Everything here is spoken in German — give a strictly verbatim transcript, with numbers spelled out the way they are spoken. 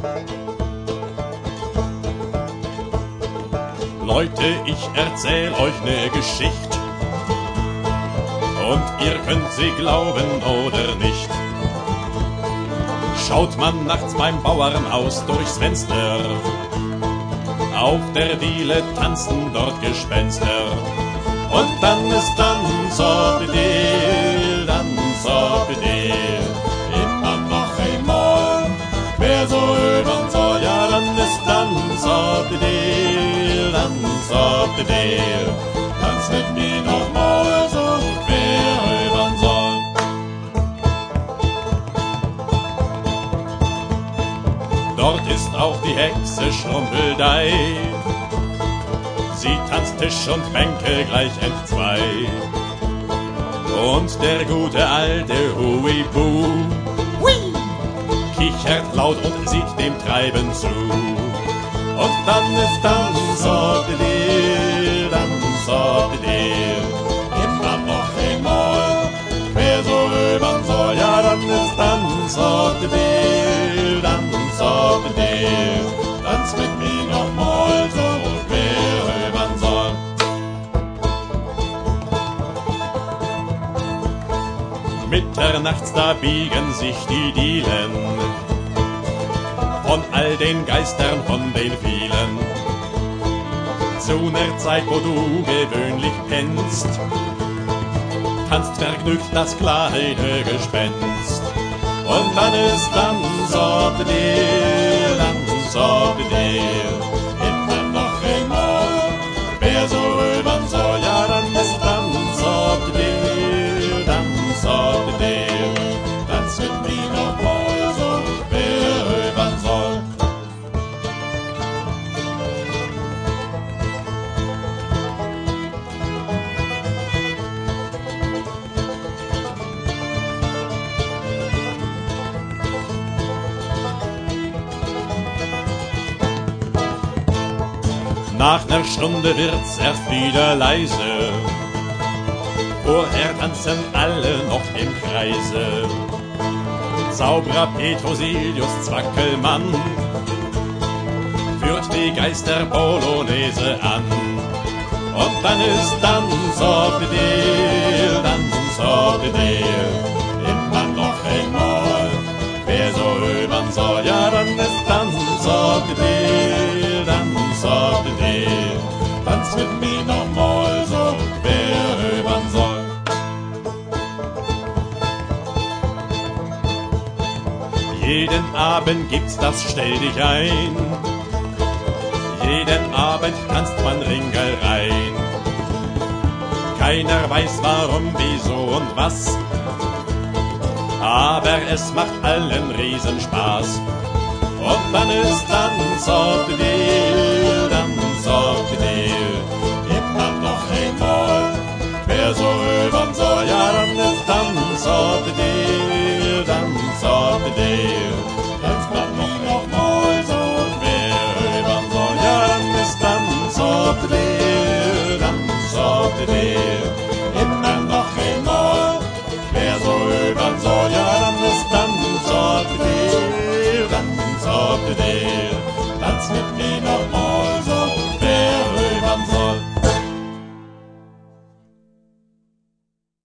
Leute, ich erzähl euch ne Geschichte und ihr könnt sie glauben oder nicht. Schaut man nachts beim Bauernhaus durchs Fenster, auf der Diele tanzen dort Gespenster. Und dann ist dann so bedeel, dann so bedeel, immer noch einmal, wer so hören soll, ja dann ist dann so bedeel, dann so bedeel, tanzt mit mir noch mal so, wer hören soll. Dort ist auch die Hexe Schrumpeldei, sie tanzt Tisch und Bänke gleich entzwei. Und der gute alte Huipu kichert laut und sieht dem Treiben zu. Und dann ist dann so bedeel, dann so bedeel, immer noch einmal, wer so hören soll, ja dann ist dann so bedeel, dann so bedeel, tanzt mit mir noch mal so, wer hören soll. Mitternachts da biegen sich die Dielen von all den Geistern, von den vielen. Zu ner Zeit, wo du gewöhnlich pennst, tanzt vergnügt das kleine Gespenst. Und dann ist dann so bedeel, dann so bedeel, immer noch einmal, wer so hören soll, ja dann ist dann so bedeel, dann so bedeel, tanzt mit mir noch mal so, wer hören soll. Nach ner Stunde wird's erst wieder leise, vorher tanzen alle noch im Kreise. Zauberer Petrosilius Zwackelmann führt die Geister-Polonaise an. Und dann ist dann so bedeel, dann so bedeel, immer noch einmal, wer so hören soll, ja dann ist dann so bedeel, dann so bedeel, tanzt mit mir noch mal so, wer hören soll. Jeden Abend gibt's das Stell dich ein, jeden Abend tanzt man Ringelrein. Keiner weiß warum, wieso und was, aber es macht allen Riesenspaß. Und dann ist dann so bedeel, dann so bedeel, immer noch einmal, wer so hören soll, ja dann ist dann